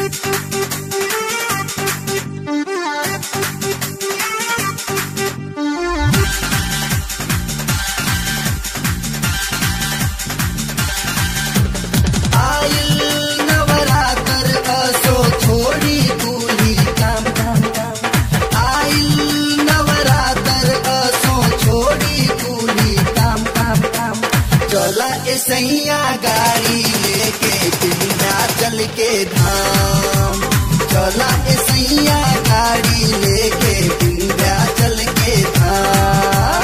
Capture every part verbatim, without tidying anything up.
सैया गाड़ी लेके विंध्याचल के धाम। चला ए सैया गाड़ी लेके विंध्याचल के धाम।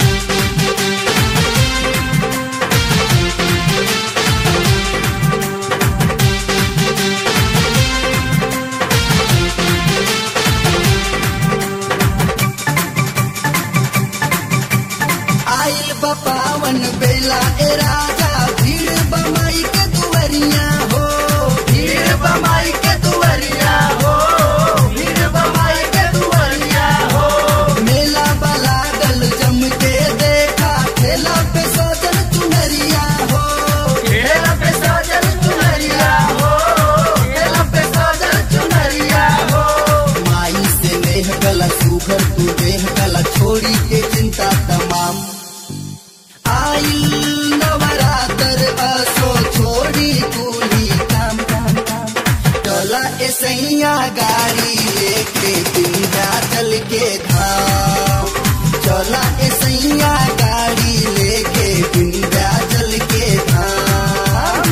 आइल बा पावन बेला ए राजा, भीड़ बमाई के दुवरिया हो, भीड़ बमाई के दुवरिया हो, भीड़ बमाई के दुवरिया हो। मेला बला गल जम के देखा, ठेला पे सजल चुनरिया हो, ठेला पे सजल चुनरिया हो, ठेला पे सजल चुनरिया हो। माई से नेह गला सुघर तू देह गला, छोड़ी के चिंता तमाम। आइल नवरात्र असो छोड़ी कुली काम काम काम। चला ए सैया गाड़ी लेके विंध्याचल के धाम। चला ए सैया गाड़ी लेके विंध्याचल के धाम।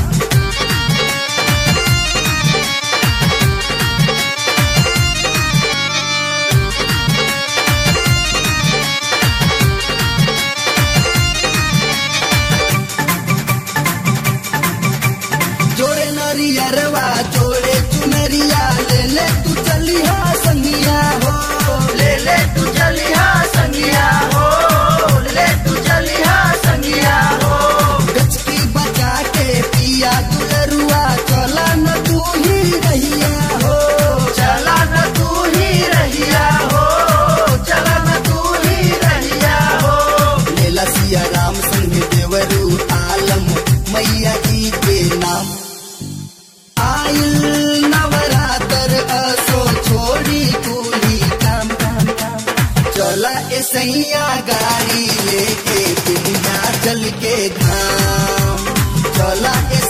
जोड़े नरियरवा जोड़े चुनरिया, ले ले तू चलिया संगिया हो, ले ले तू चलिया संगिया हो, ले तू चलिया संगिया हो। गचकी बचा के पिया दुलरुआ, चला न तू ही रहिया हो, चला न तू ही रहिया हो, चला न तू ही रहिया हो। लेला सिया राम संग देवरू आलम, मैया जी के नाम। आइल नवरात्र असो छोड़ी कुली काम काम काम। चला ए सैया गाड़ी लेके विंध्याचल के धाम। चला ए